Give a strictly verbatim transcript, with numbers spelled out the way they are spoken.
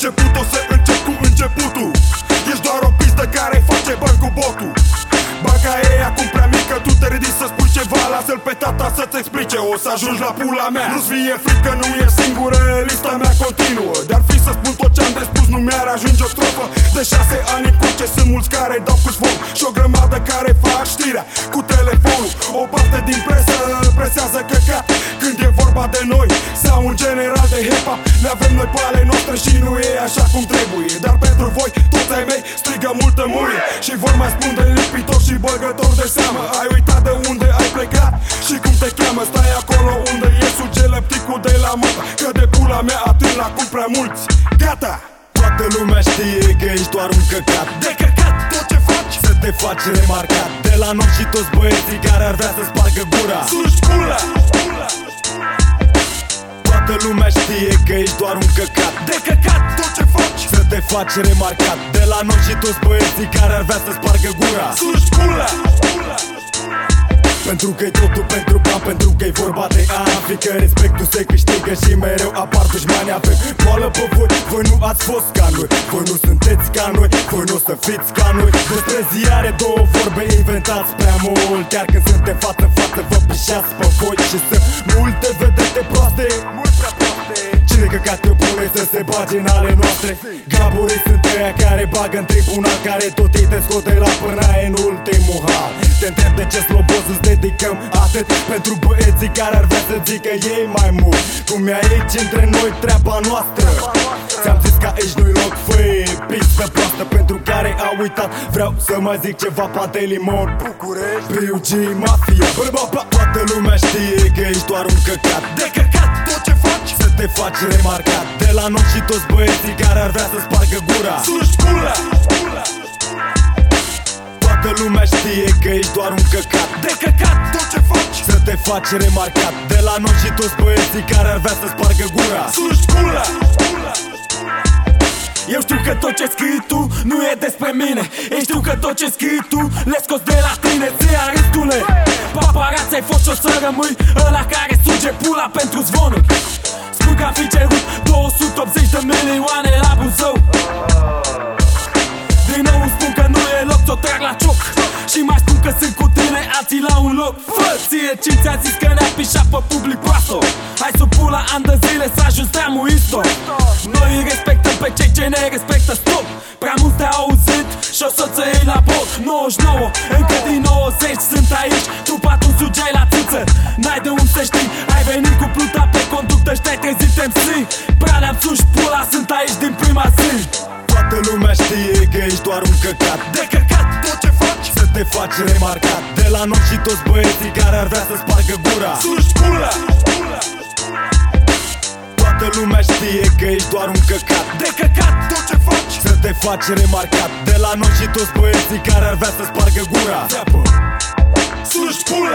început, o să încep cu începutul. Ești doar o pistă care face bani cu botul. Banca e acum prea mică, tu te ridici să spui ceva. Lasă-l pe tata să-ți explice, o să ajungi la pula mea. Nu-ți fie frică, nu e singură, lista mea continuă. Dar fi să spun tot ce-am de spus, nu mi-ar ajunge o strofă. De șase ani încoace sunt mulți care dau cu zvon și o grămadă care fac știrea cu telefonul. O parte din presă presează căcat când e vorba de noi sau un general de hip-hop. Le avem noi pe ale noastre și nu e așa cum trebuie. Dar pentru voi, toți ai mei, strigă multă muie și vor mai spun de lipitor și băgător de seamă. Ai uitat de unde ai plecat și cum te cheamă. Stai acolo unde e sugelepticul de la mata, că de pula mea atât la cum prea mulți. Gata! Toată lumea știe că ești doar un căcat. De căcat tot ce faci să te faci remarcat de la noi și toți băieții care ar vrea să spargă gura. Suși pula! Toată lumea știe că ești doar un căcat. De căcat tot ce faci să te faci remarcat de la noi și toți băieții care ar vrea să spargă gura. Suși pula! Pentru că-i totul pentru bani, pentru că-i vorba de ani. Fiindcă respectul se câștigă și mereu apar dușmani. Avem boală pe voi, voi nu ați fost ca noi. Voi nu sunteți ca noi, voi nu o să fiți ca noi. Despre zi are două vorbe, inventați prea mult. Chiar când suntem față-față vă pișeați pe voi. Și sunt multe vedete proaste, mult prea proaste. Cine căcat eu pune să se bage în ale noastre? Gaburii sunt ăia care bagă în tribunal, care tot ei te scot de la până în ultimul hal. Te întreb de ce slobos îți dedicăm atât pentru băieții care ar vrea să zică ei mai mult. Cum e aici între noi treaba noastră. Ți-am zis că aici nu-i loc, făi pistă proastă pentru care au uitat. Vreau să mai zic ceva, Pantelimon, București, Priu G, Mafia. Toată lumea știe că ești doar un căcat. De căcat tot ce faci să te faci remarcat de la noi și toți băieții care ar vrea să spargă gura. Suși pula! Toată lumea știe că ești doar un căcat. De căcat tot ce faci să te faci remarcat de la noi și toți băieții care ar vrea să spargă gura. Suși pula! Eu știu că tot ce scrii tu nu e despre mine. Eu știu că tot ce scrii tu le scoți de la tine. Ți arestule paparați, ai fost și o să rămâi ăla care suge pula pentru zvonuri. Spun că am fi cerut două sute optzeci de milioane la Buzău. Din nou îmi spun că nu e loc, ți-o trag la cioc. Și mai spun că sunt cu tine, alții la un loc. Fă ție cine ți-a zis că ne-a pișat pe public proasto. Hai să pula ani de zile să ajungi treamul isto. Noi îi respectăm pe cei ce ne respectă, stop. Prea mult te-au auzit și o să-ți iei la bot. nouăzeci și nouă, încă din nouăzeci sunt aici. Tu patru sugeai la țâță, n-ai de unde să știi. Ai venit cu pluta pe conductă și te-ai trezit M C. Prea le-am suși pula, sunt aici din prima zi. Toată lumea știe că ești doar un căcat. De căcat tot ce faci să te faci remarcat de la noi și toți băieții care ar vrea să spargă gura. Suși pula! Toată lumea știe că ești doar un căcat. De căcat tot ce faci să te faci remarcat de la noi și toți băieții care ar vrea să spargă gura. Suși pula!